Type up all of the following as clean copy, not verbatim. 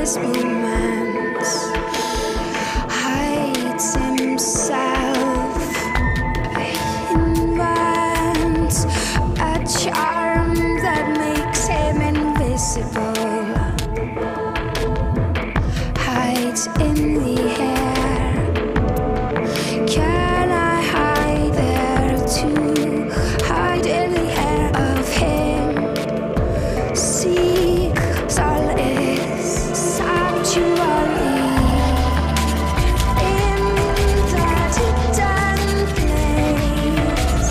his movements, hides himself, invents a charm that makes him invisible, hides in the air. Can I hide there too? Hide in the air of him. See, solace, sanctuary in that hidden place.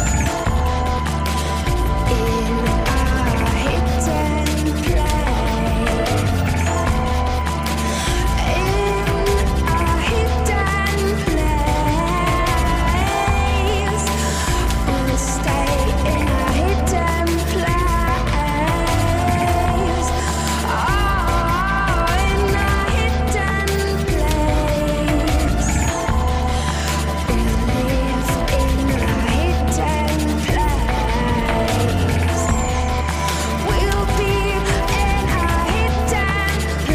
In a hidden place. In a hidden place. We'll stay in a hidden place. Oh, in a hidden place. We'll live in a hidden place. We'll be in a hidden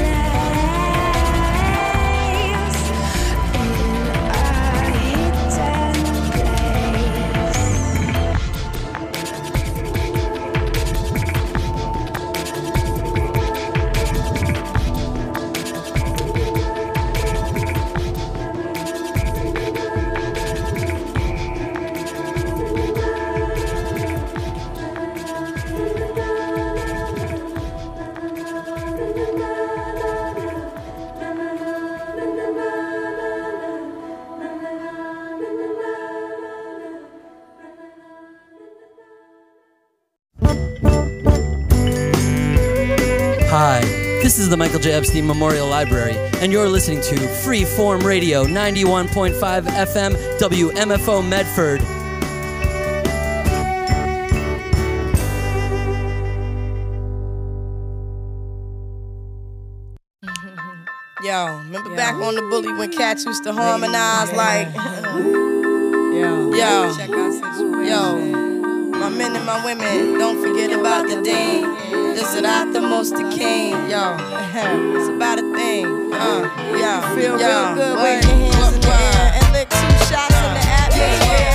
place. In Hi, this is the Michael J. Epstein Memorial Library, and you're listening to Freeform Radio 91.5 FM WMFO Medford. Yo, remember back on the bully when cats used to harmonize like, yo, my men and my women, don't forget about the dean. This is not the most the king, yo. It's about a thing, yo. Feel real good, wave your hands in the air and lick 2 shots in the atmosphere.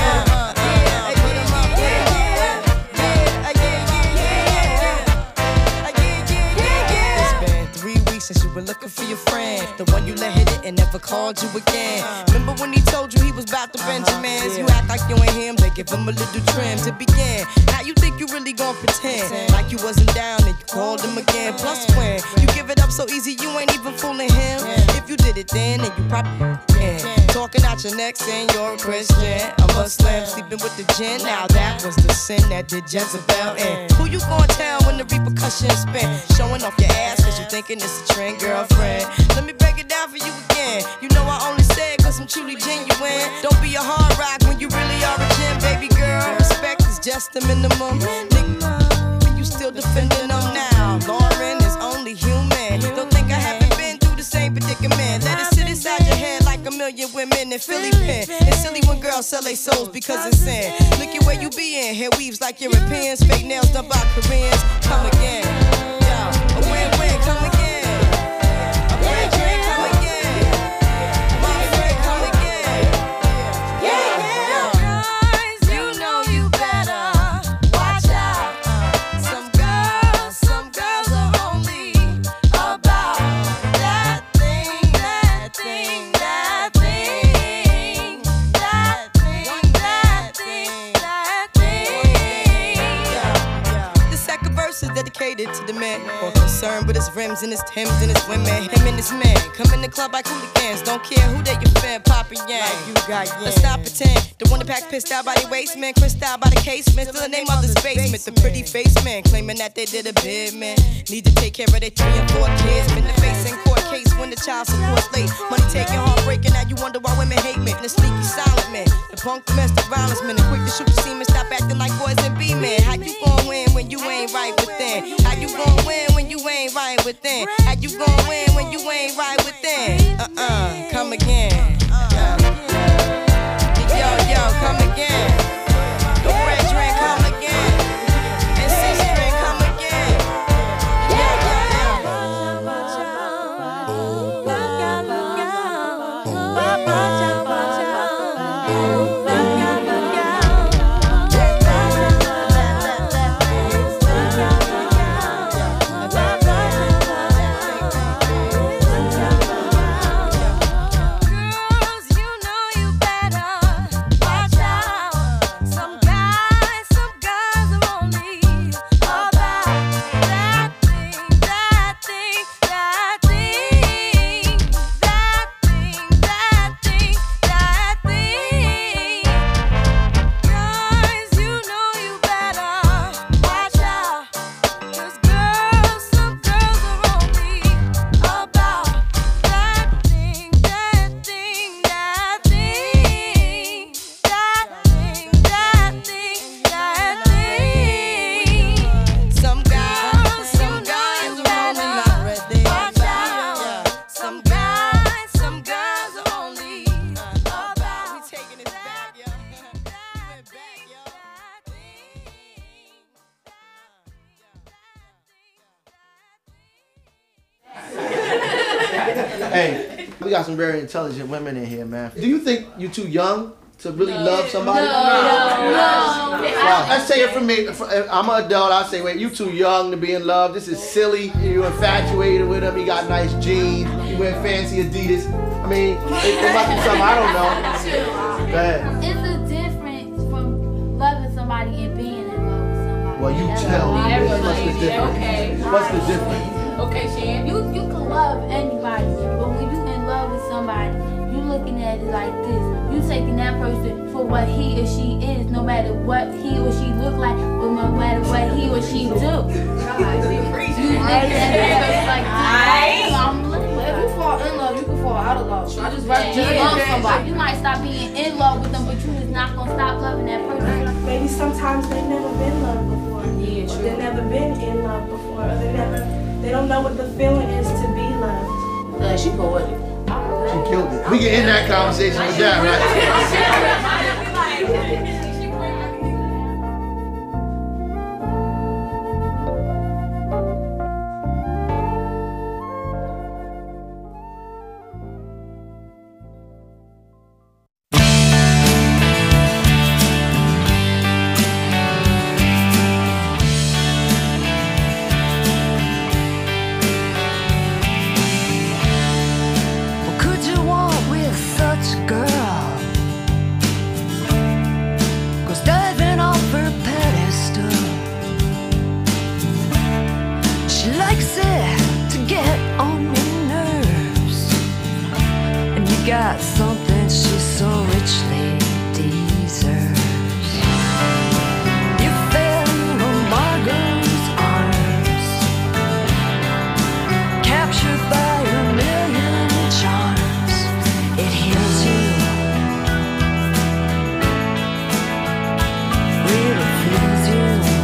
Since you were looking for your friend, the one you let hit it and never called you again. Remember when he told you he was about the Benjamins? You act like you ain't him, they give him a little trim to begin. Now you think you really gon' pretend like you wasn't down and you called him again. Plus when you give it up so easy, you ain't even fooling him. If you did it then you probably can. Talking out your neck saying you're a Christian, a Muslim, sleeping with the jinn. Now that was the sin that did Jezebel in. Who you gon' tell when the repercussions spin? Showing off your ass cause you thinking it's a trend, girlfriend. Let me break it down for you again. You know I only say it cause I'm truly genuine. Don't be a hard rock when you really are a gem, baby girl. Respect is just the minimum. Nigga, you still defending them now. Lauren is only human. Don't think I haven't been through the same predicament. Let it sit inside your head like a million women in Philly pen. It's silly when girls sell their souls because it's sin. Look at where you be in. Hair weaves like Europeans. Fake nails done by Koreans. Come again. Yo, a win-win, come again. Dedicated to the man, more concerned with his rims and his Timbs and his women. Him and his man come in the club like hooligans. Don't care who they your fan, Papa Yang. Like you got yang. Let's not pretend. The one that pack pissed out by the waist, man. Crissed out by the casement. Still the name of the basement. The pretty face man claiming that they did a bid, man. Need to take care of their 3 and 4 kids. Been the face in court case when the child support's late. Money taking, heartbreaking. Now you wonder why women hate me. The sneaky silent man, the punk domestic violence man, the quick to shoot the semen. Stop acting like boys and be men. How you gon' win when you ain't right within? How you gon' win when you ain't right within? How you gon' win when you ain't right within? Come again. Yo, come again. The red drink, come again. And 6 drink, come again. Hey, we got some very intelligent women in here, man. Do you think you're too young to really love somebody? No. Let's say it from me. I'm an adult. I say, wait, you too young to be in love. This is silly. You infatuated with him. He got nice jeans. You wear fancy Adidas. I mean, it must be something I don't know. Go ahead. It's a difference from loving somebody and being in love with somebody. Well, you tell me. What's the difference? Okay. What's the difference? Okay, Shan. You can love anybody, but when you in love with somebody, you looking at it like this. You taking that person for what he or she is, no matter what he or she look like, or no matter what he or she do. You looking at it like this. If you fall in love, you can fall out of love. I just love somebody. You might stop being in love with them, but you is not gonna stop loving that person. Maybe sometimes they've never been loved before. Yeah, true. They've never been in love before. Or they don't know what the feeling is to be loved. She poetic. She killed it. We can end that conversation with that, right? Got something she so richly deserves. You fell into Margot's arms, captured by a million charms. It heals you, really feels you.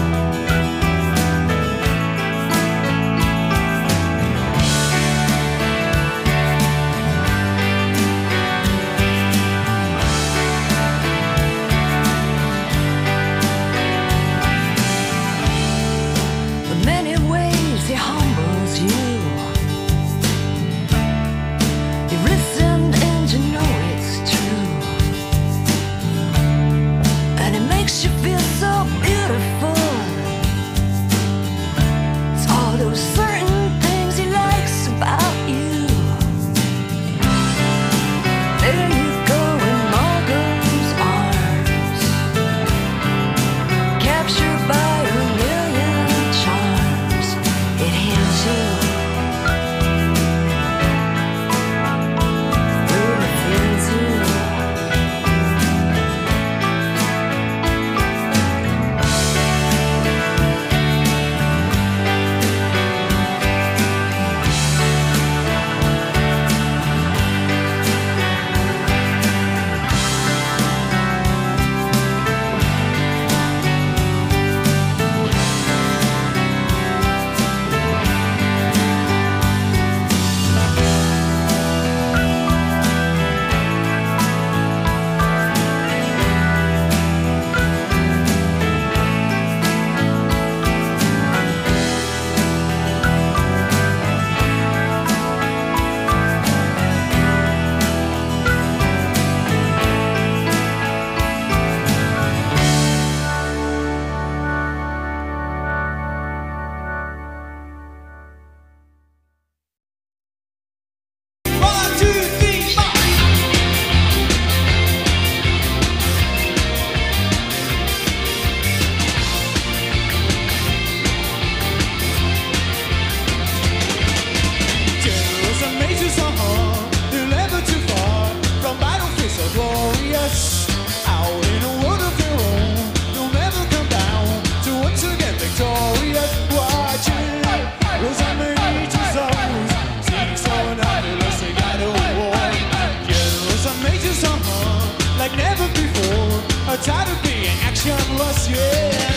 Tired of being actionless, yeah.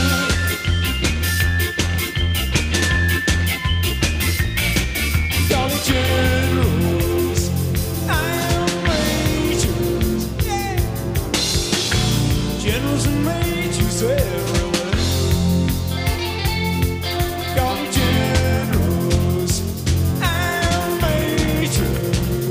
Call it generals, I am majors, yeah. Generals and majors everywhere. Call it generals, I am majors.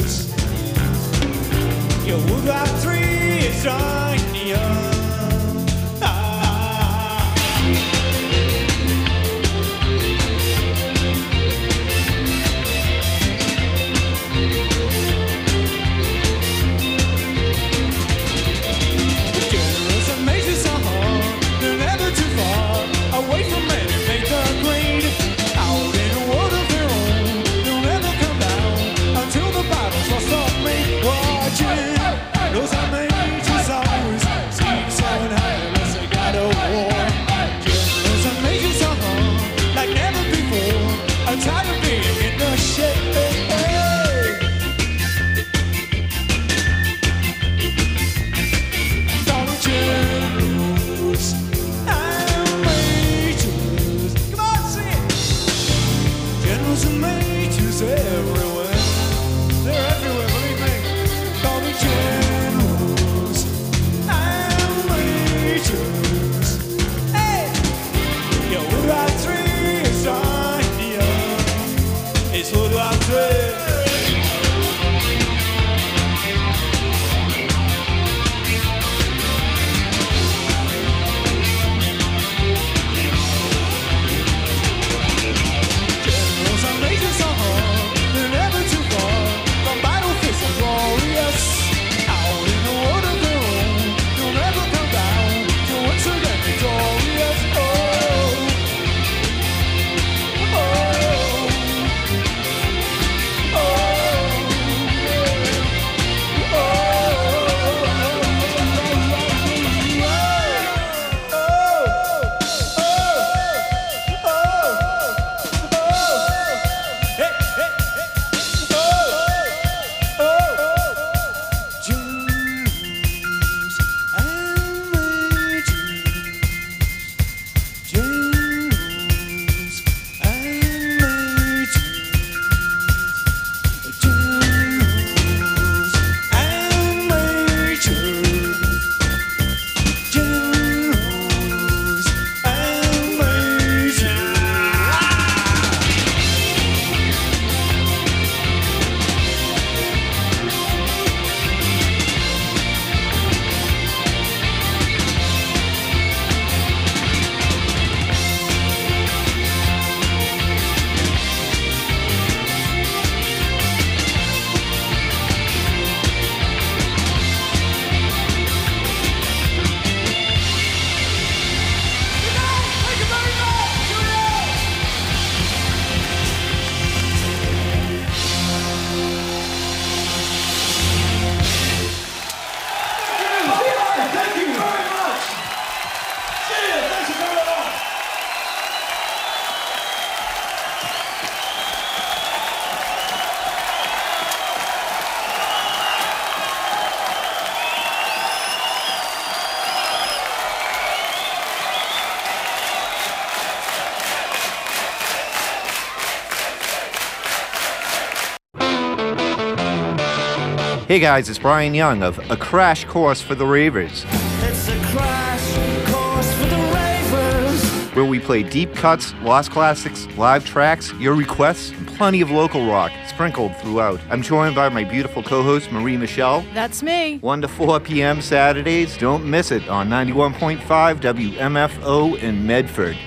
generals and majors everywhere. They're everywhere, believe me. Call me generals and majors. Hey! Yo, what do I dream? It's what do I dream? Hey guys, it's Brian Young of A Crash Course for the Ravers. It's a crash course for the ravers. Where we play deep cuts, lost classics, live tracks, your requests, and plenty of local rock sprinkled throughout. I'm joined by my beautiful co-host, Marie Michelle. That's me. 1 to 4 p.m. Saturdays. Don't miss it on 91.5 WMFO in Medford.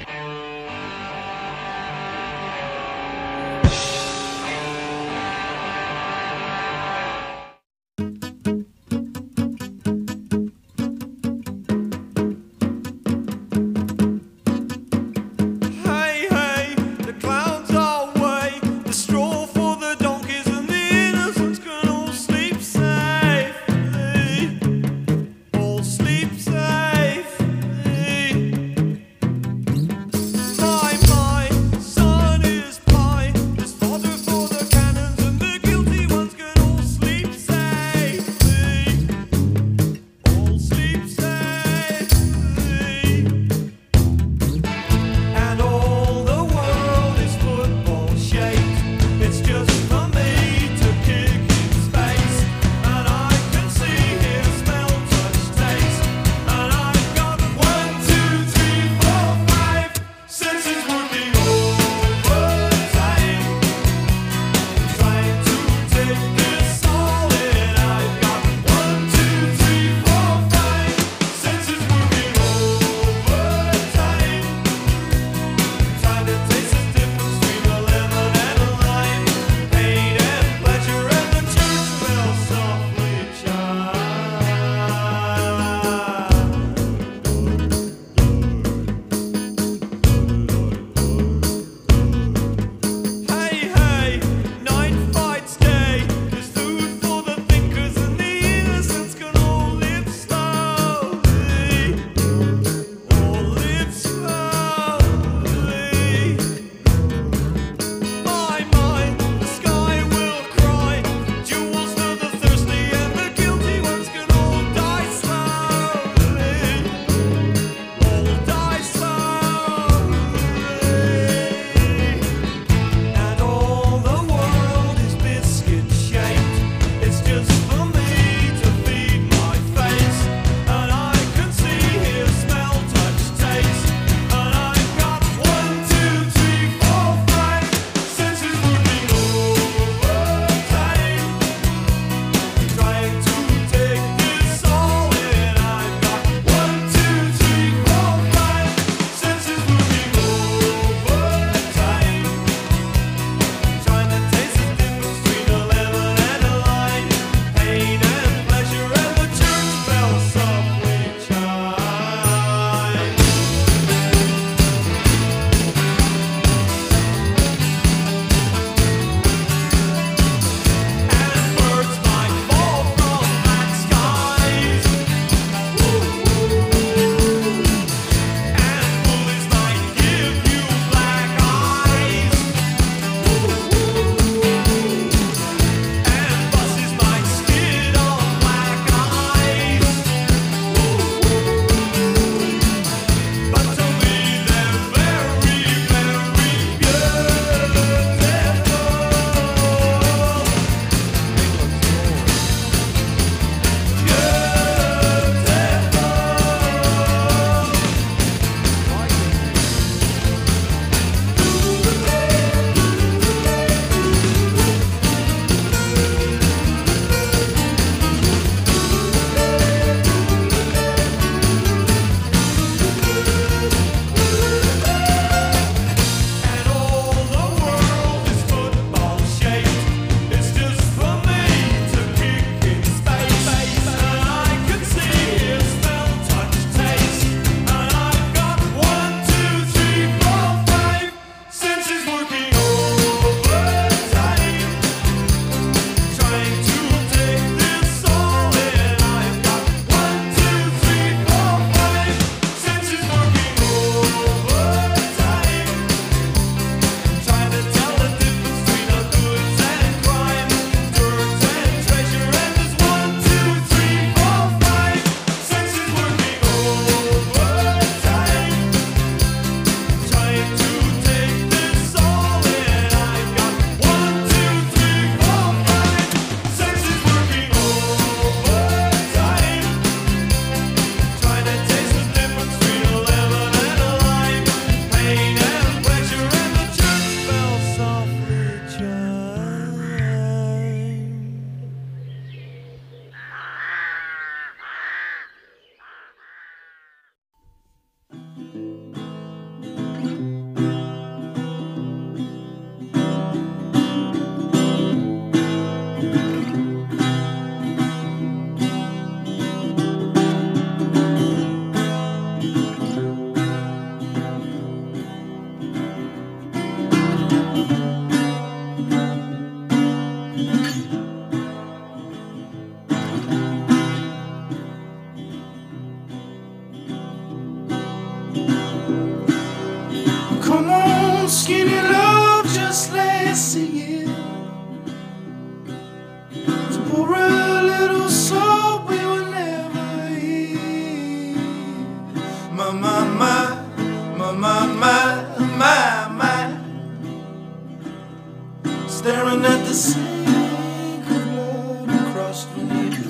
staring at the sink of blood across the knee.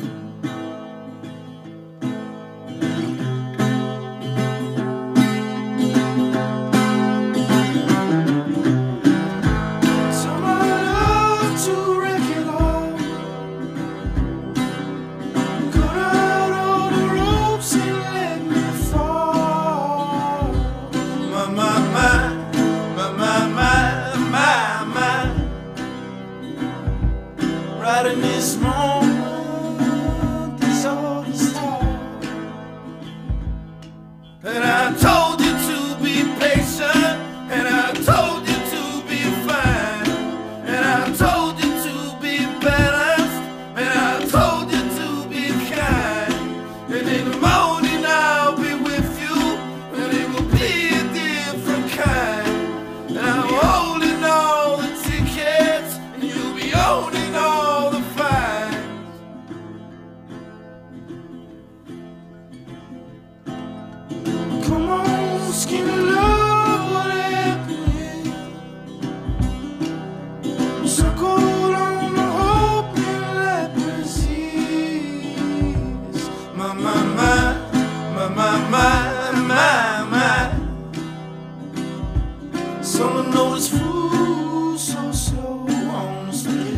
Right in this moment, this all the start. And I told you to be patient, and I told you to be fine, and I told you to be balanced, and I told you to be kind. And in the morning I'll be with you, and it will be a different kind. And I'm holding all the tickets, and you'll be owning all the fines. Come on, skinny love, what happened? Circle on the hope and let persist. My, my, my, my, my, my, my, my. Summer notice food so slow on the split.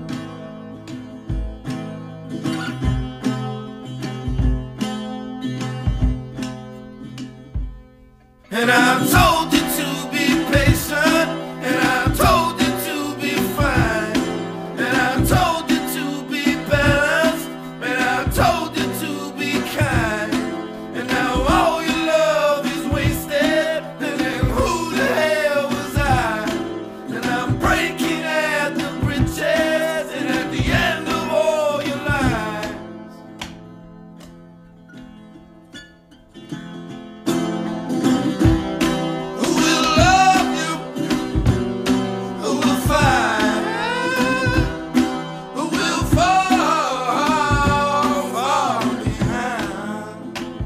And I told you to be patient, and I told you to be fine, and I told you to be balanced, and I told you to be kind. And now all your love is wasted, and then who the hell was I? And I'm breaking at the bridges, and at the end of all your lies. Who will love you? Who will fight? Who will fall behind?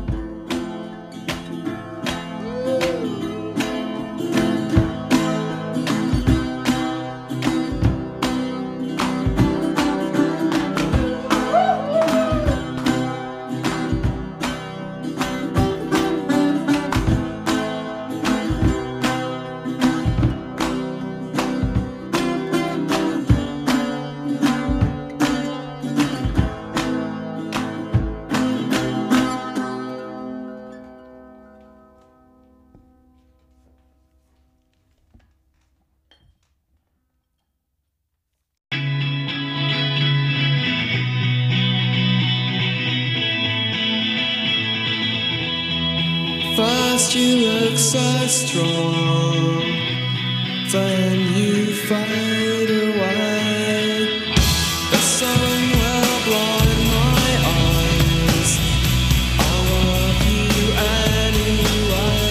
First you look so strong, then you fade away. The sun will blind my eyes, I love you anyway.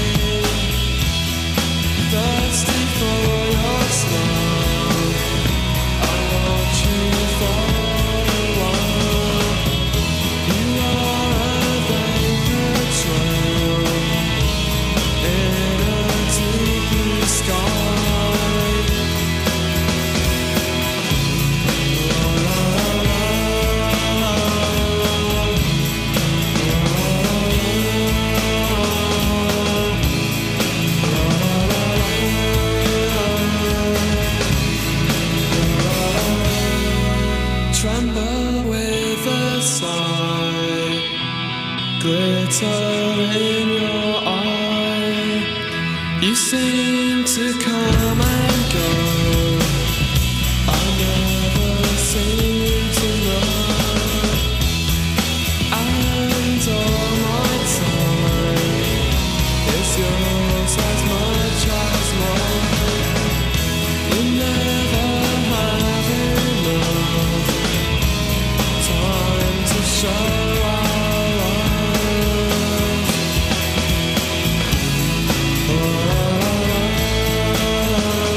Thirsty for your smile, I watch you fall away. You are a vapor trail in a deep blue sky. Tremble with a sigh, glitter in your eye. You seem to come and go, I never seem to know. And all my time is yours as much as mine. You never have enough time to show our love.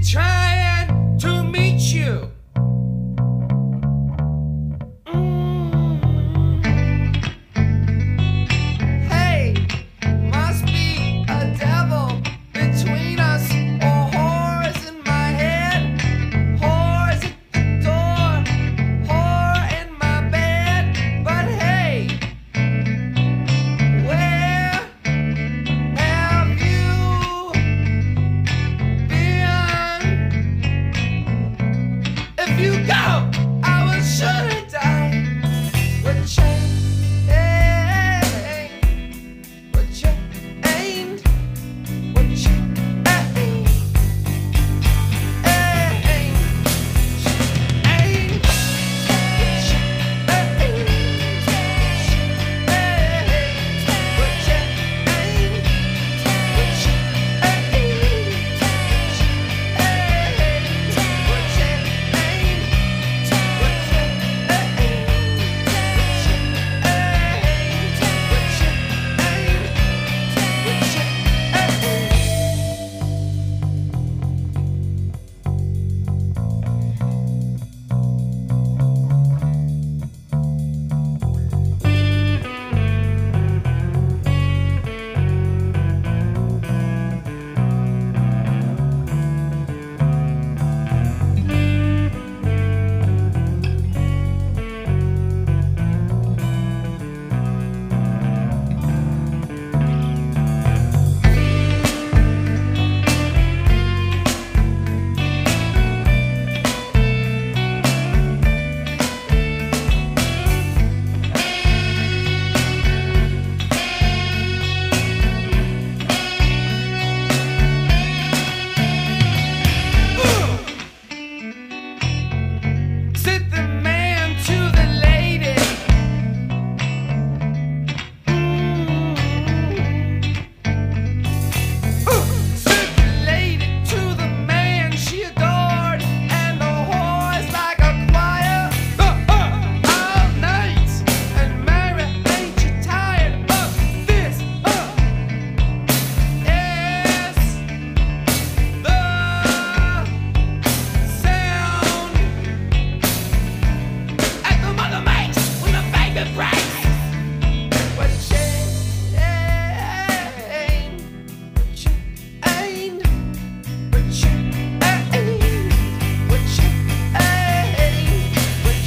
trying to meet you. Hey, must be a devil between us, or whores in my head, whores at the door, whore in my bed. But hey, where have you been? If you go, I will surely die. But change, but change, but Said the man to the lady. Said the lady to the man she adored, and the whore's like a choir. All night, and Mary, ain't you tired of this? Yes, the sound at the mother makes when the baby breaks. But change, but change, but change, but change, but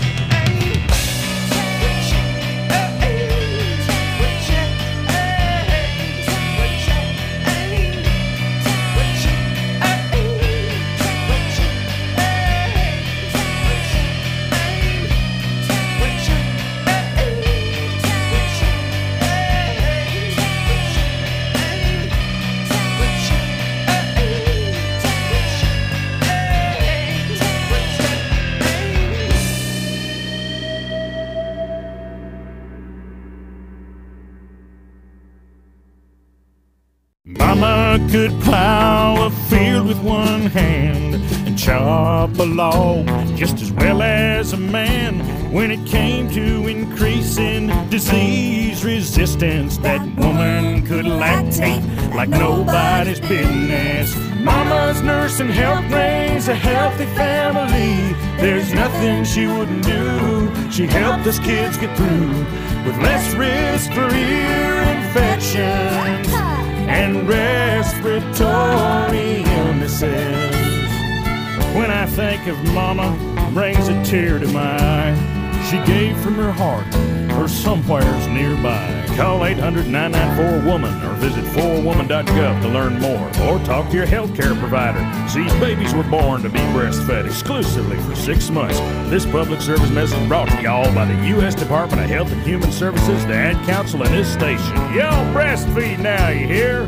Mama could plow a field with one hand and chop a log just as well as a man. When it came to increasing disease resistance, that woman could lactate like nobody's business. Mama's nurse and help raise a healthy family. There's nothing she wouldn't do. She helped us kids get through with less risk for ear infections and respiratory illnesses. When I think of Mama, brings a tear to my eye. She gave from her heart or somewheres nearby. Call 800-994-WOMAN or visit 4woman.gov to learn more, or talk to your healthcare provider. These babies were born to be breastfed exclusively for 6 months. This public service message brought to y'all by the U.S. Department of Health and Human Services, the Ad Council, and this station. Y'all breastfeed now, you hear?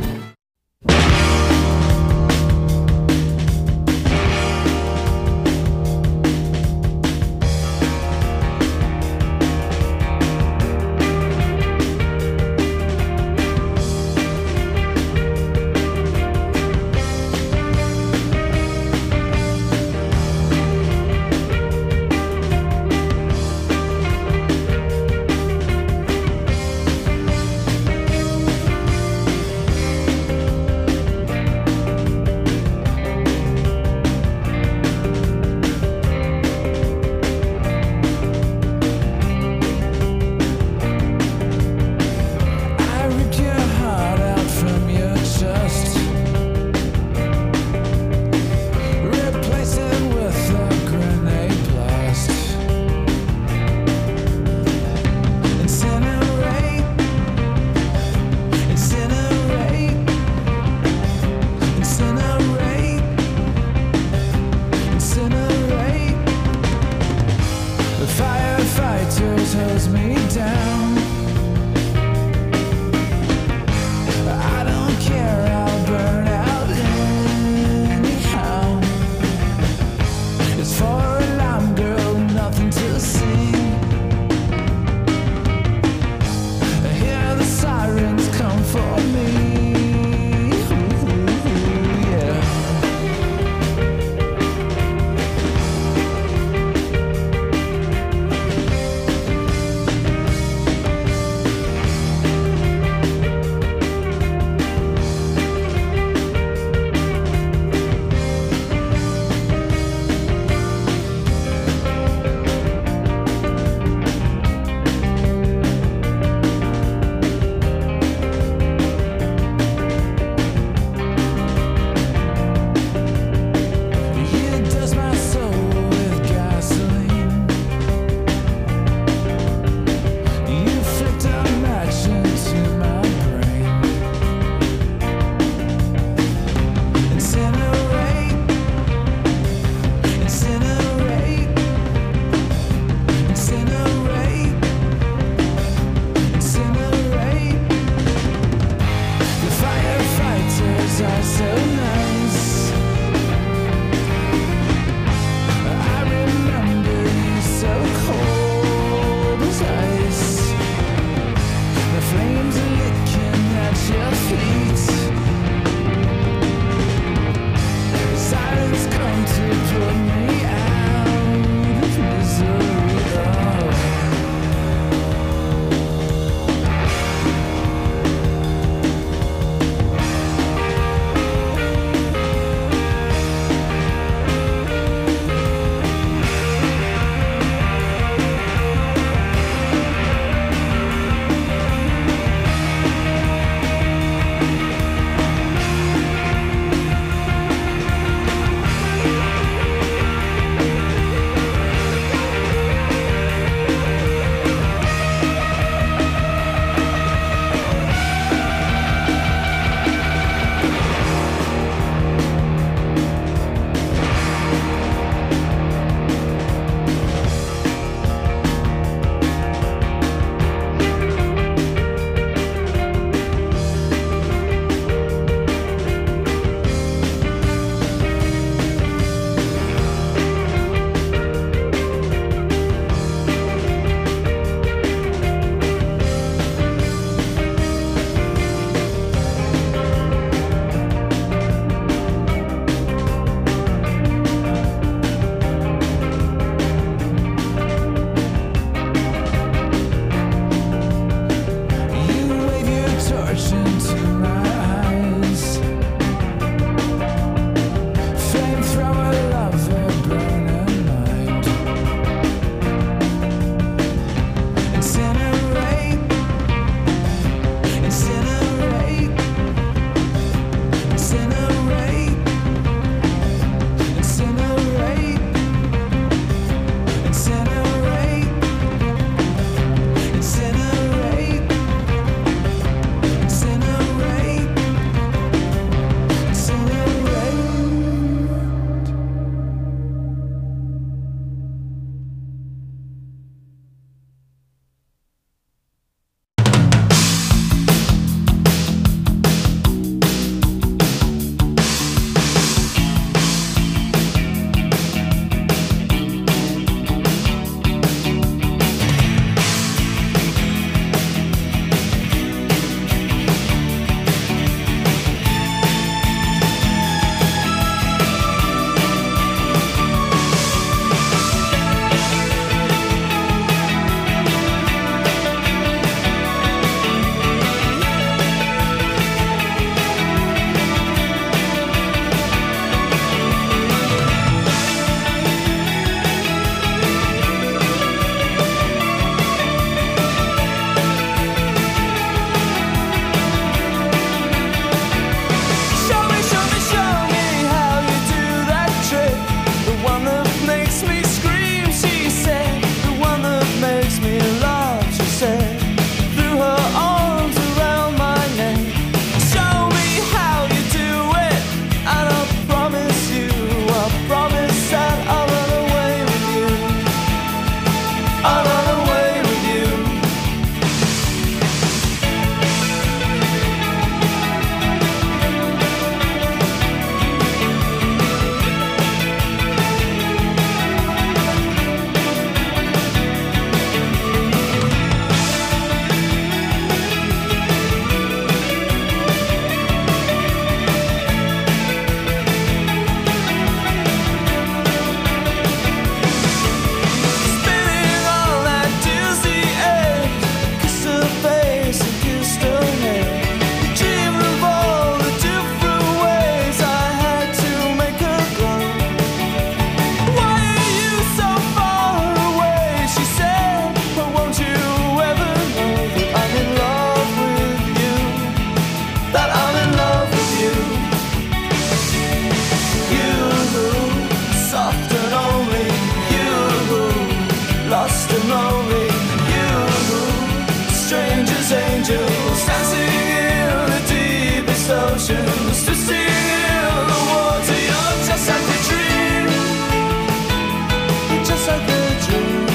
Just to see the water, you're just like a dream. You're just like a dream.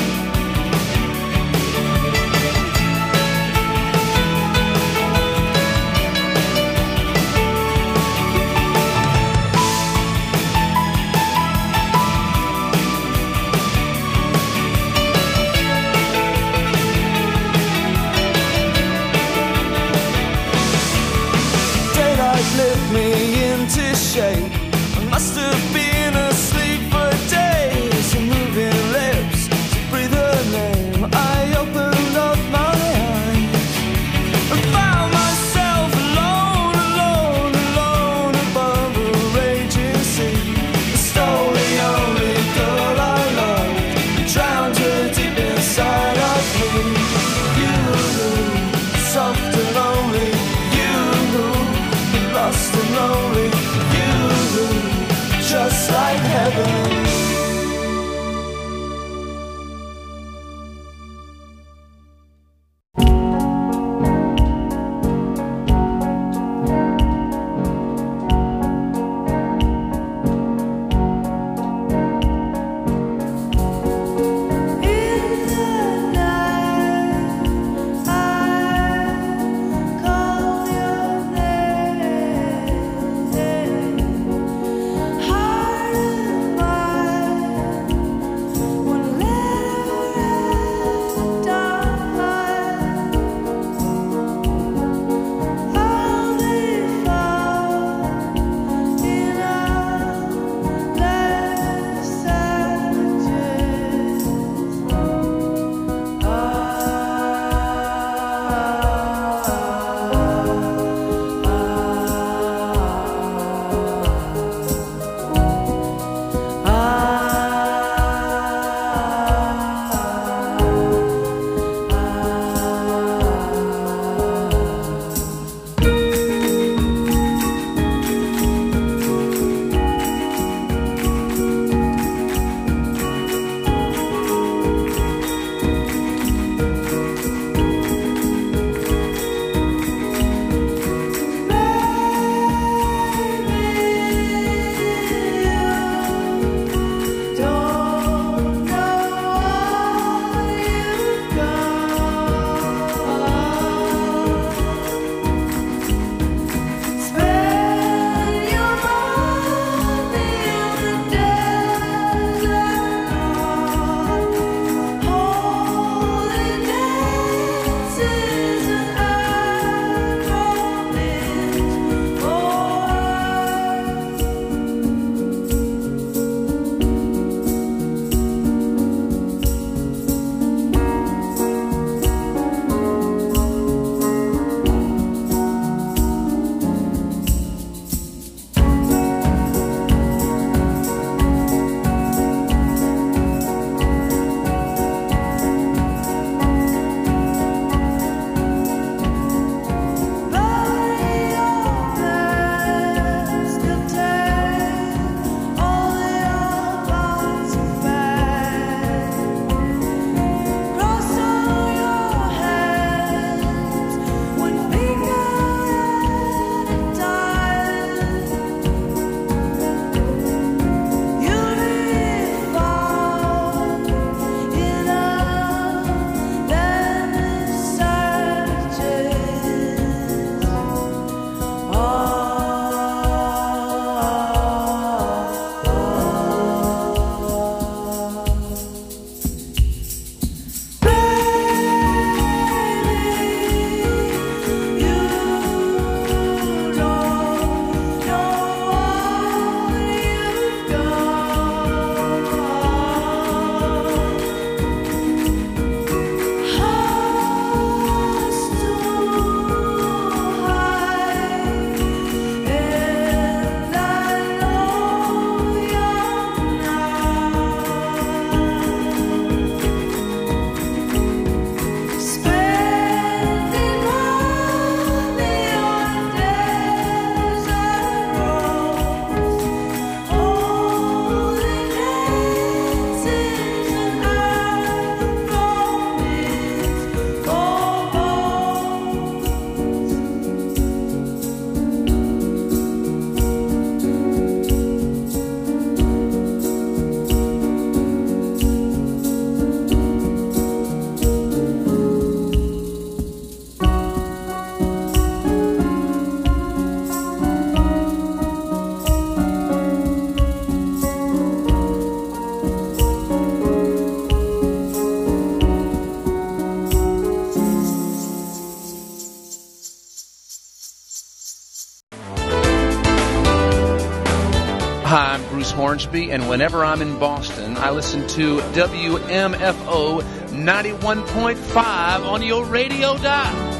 Lift me into shape. I must have been asleep for days. Moving lips to breathe her name. I opened up my eyes and found myself alone, alone, alone above a raging sea. Stole the only girl I loved, drowned her deep inside of me. You, soft and lonely. Lost and lonely, you, just like heaven. Heart of mine. Hi, I'm Bruce Hornsby, and whenever I'm in Boston, I listen to WMFO 91.5 on your radio dial.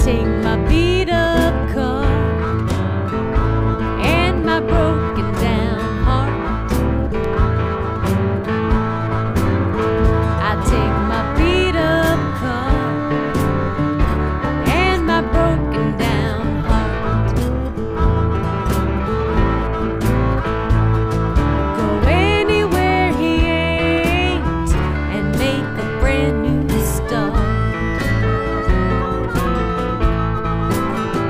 take my beat up car and my broken down heart. I take my beat up car and my broken down heart. Go anywhere he ain't and make a brand new start.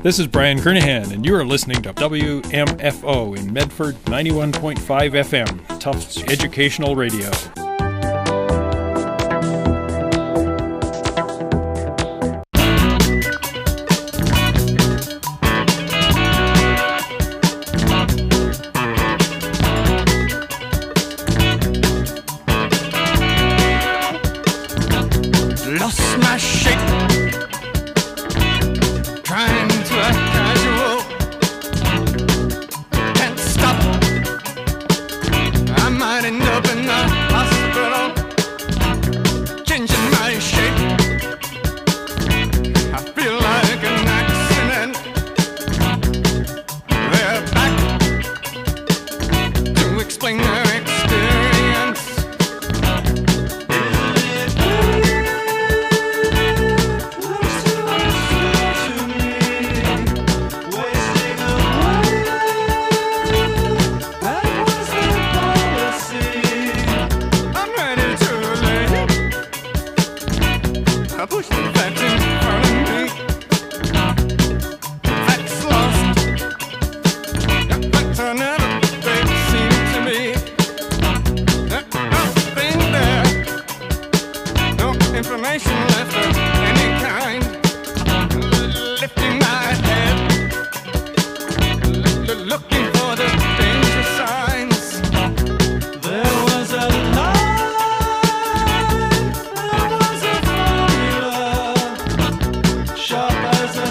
This is Brian Kernahan, and you are listening to WMFO in Medford 91.5 FM, Tufts Educational Radio.